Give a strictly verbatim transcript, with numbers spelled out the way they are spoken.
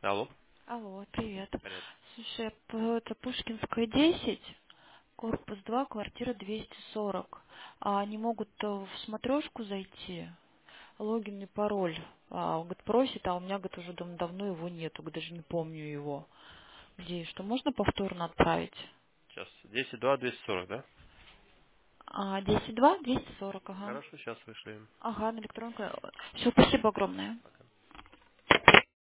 Алло. Алло, привет. Привет. Слушай, п- это Пушкинская десять, корпус два, квартира двести сорок. А они могут э, в смотрешку зайти, логин и пароль. А, он говорит, просит, а у меня, говорит, уже дав- давно его нету, говорит, даже не помню его. Где, что можно повторно отправить? Сейчас. десять два двести сорок, да? А, десять два, двести сорок, ага. Хорошо, сейчас вышлем. Ага, на электронку. Все, спасибо огромное.